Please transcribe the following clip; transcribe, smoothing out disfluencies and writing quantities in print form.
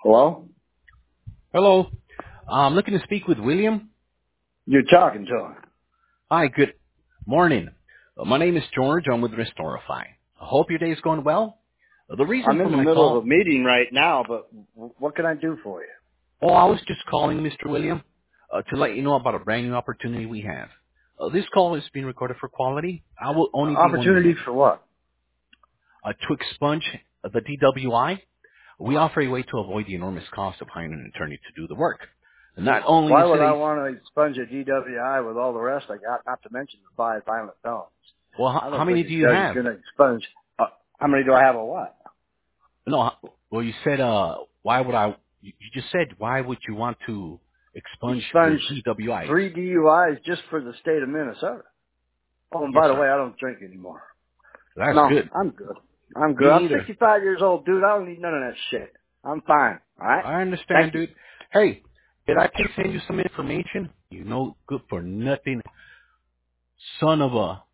Hello? Hello. I'm looking to speak with William. You're talking to him. Hi, good morning. My name is George. I'm with Restorify. I hope your day is going well. The reason I'm for in the my middle of call, a meeting right now, but what can I do for you? I was just calling Mr. William to let you know about a brand new opportunity we have. This call is being recorded for quality. I will only be 1 Opportunity minute. for what? To expunge the DWI, we offer a way to avoid the enormous cost of hiring an attorney to do the work. Not only Why is would it I a, want to expunge a DWI with all the rest I got, not to mention the 5 violent felons? well, I how don't think many a do you judge is have? going to expunge. How many do I have or what? No, well, you said, why would you just said, why would you want to expunge your Expunge DWIs? 3 DUIs just for the state of Minnesota. Oh, and Yes, by the sir. way, I don't drink anymore. That's No, good. I'm good. I'm good. Me I'm neither. 65 years old, dude. I don't need none of that shit. I'm fine. All right? I understand, Thank you. dude. Hey, did I just send you some information? You know, good for nothing. Son of a